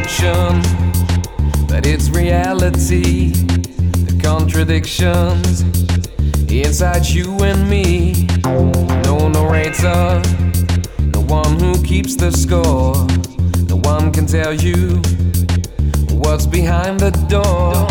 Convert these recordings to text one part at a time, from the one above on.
fiction, but it's reality. The contradictions inside you and me. No narrator, no one who keeps the score. No one can tell you what's behind the door.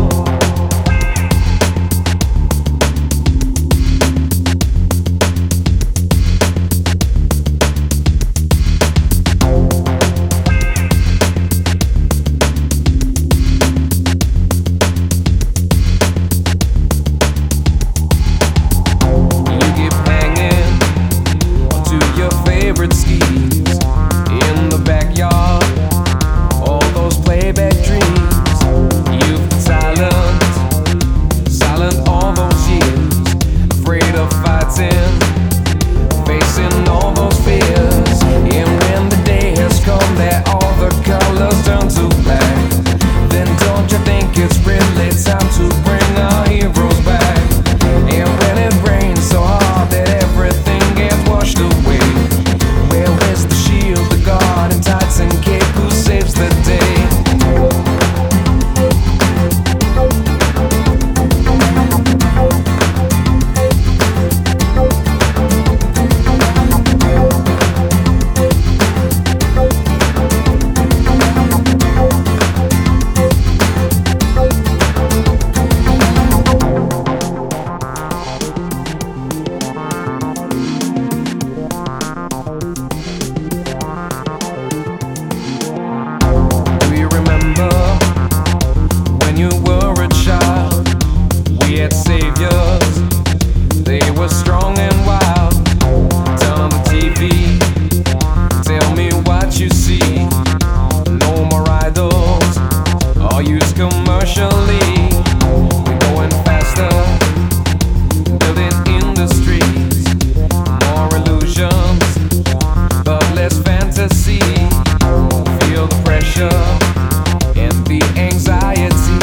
Schemes in the backyard, all those playback dreams. You've been silent all those years, afraid of fighting, facing all those fears. And when the day has come that all the colors turn to black, then don't you think it's really time to bring our heroes back? And when it rains so hard that everything gets washed away, where is the shield, the guard, and tights and cape? Who saves the day? Saviors, they were strong and wild. Turn on the TV, tell me what you see. No more idols, all used commercially. We're going faster, building industries. More illusions, but less fantasy. Feel the pressure and the anxiety.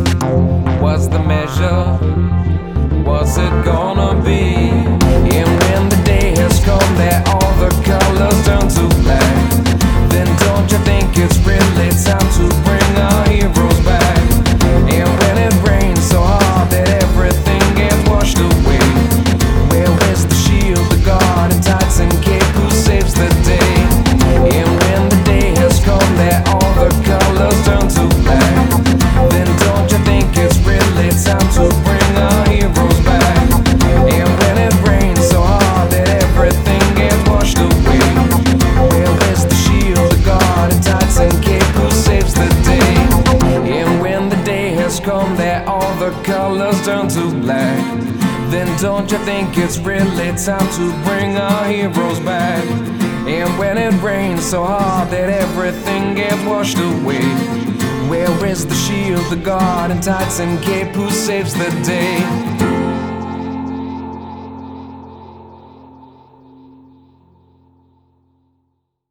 What's the measure? What's it gonna be? And when the day has come that all the colors turn to black, then don't you think it's really time to bring our heroes back? And when it rains so hard that everything gets washed away, where is the shield, the guard, and tights and cape? Who saves the day? And when the day has come that all the colors turn to black, then don't you think it's really time to bring our heroes back? And when it rains so hard that everything gets washed away, where is the shield, the guard, and tights and cape? Who saves the day? And when the day has come that all the colors turn to black, then don't you think it's really time to bring our heroes back? And when it rains so hard that everything gets washed away, where is the shield, the guard, and tights and cape? Who saves the day?